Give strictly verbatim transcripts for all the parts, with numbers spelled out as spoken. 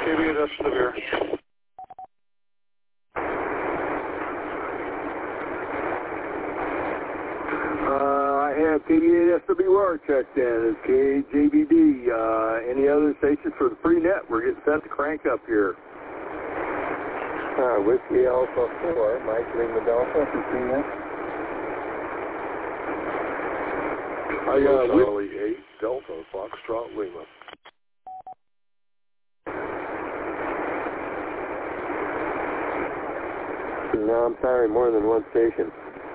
K B A S to the beer. Uh, I have K B A S W R checked in. It's K J B D. Uh, any other stations for the pre-net? We're getting set to crank up here. Uh, Whiskey Alpha four, Mike Lima Delta for pre-net. I got Charlie eight, Delta, Foxtrot, Lima. No, I'm sorry, more than one station.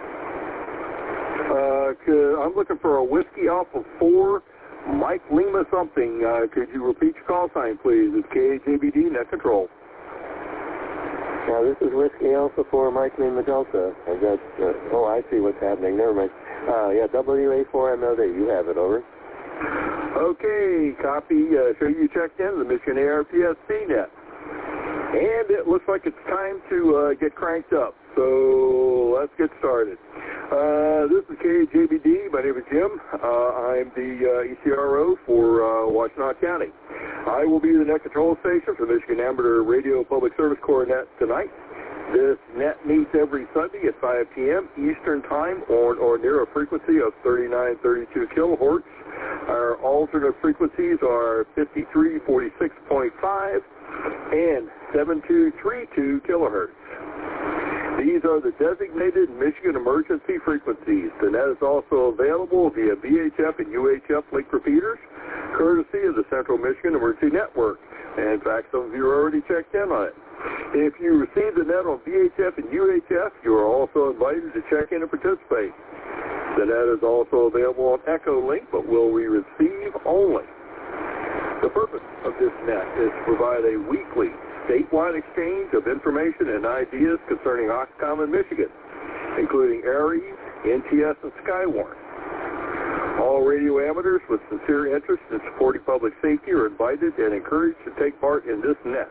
Uh, could, I'm looking for a Whiskey Alpha four, Mike Lima something. Uh, could you repeat your call sign, please? It's K J B D, net control. Now, this is Whiskey Alpha four, Mike Lima Delta. I got, uh, oh, I see what's happening. Never mind. Uh, yeah, W A four M L D. You have it, over. Okay, copy. Uh, show you checked in the Michigan A R P S C net. And it looks like it's time to uh, get cranked up. So let's get started. Uh, this is K J B D. My name is Jim. Uh, I'm the uh, E C R O for uh, Washtenaw County. I will be the net control station for Michigan Amateur Radio Public Service Corps net tonight. This net meets every Sunday at five p m Eastern Time on or near a frequency of thirty-nine thirty-two kilohertz. Our alternate frequencies are fifty-three forty-six point five and seventy-two thirty-two kilohertz. These are the designated Michigan emergency frequencies. The net is also available via V H F and U H F link repeaters, courtesy of the Central Michigan Emergency Network. And in fact, some of you are already checked in on it. If you receive the net on V H F and U H F, you are also invited to check in and participate. The net is also available on Echo Link, but will we receive only. The purpose of this net is to provide a weekly statewide exchange of information and ideas concerning Oxcom in Michigan, including ARES, N T S, and Skywarn. All radio amateurs with sincere interest in supporting public safety are invited and encouraged to take part in this net.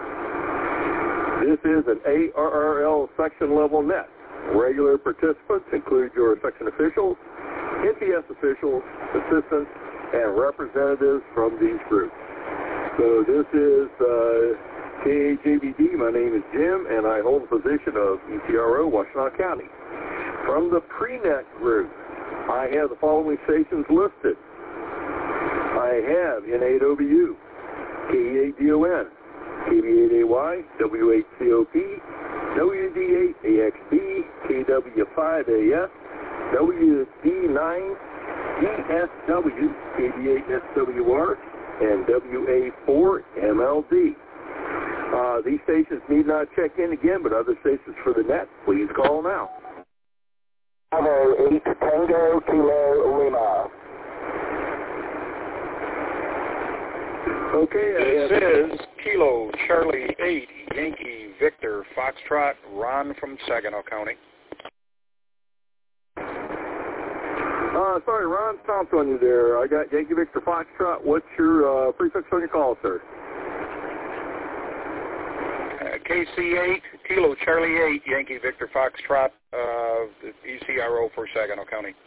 This is an A R R L section level net. Regular participants include your section officials, N T S officials, assistants, and representatives from these groups. So this is uh, K J B D. My name is Jim, and I hold the position of E C R O, Washtenaw County. From the pre-net group, I have the following stations listed. I have N eight O B U, K E eight D O N, K B eight A Y, W eight C O P, W D eight A X B, K W five A S, W D nine D S W, K B eight S W R, and W A four M L D. Uh, these stations need not check in again, but other stations for the net, please call now. Bravo eight Tango Kilo Lima. Okay, I This have... is Kilo Charlie eight, Yankee Victor Foxtrot, Ron from Saginaw County. Uh, sorry, Ron stomped on you there. I got Yankee Victor Foxtrot. What's your uh, prefix on your call, sir? Uh, K C eight, Kilo Charlie eight, Yankee Victor Foxtrot, uh, E C R O for Saginaw County.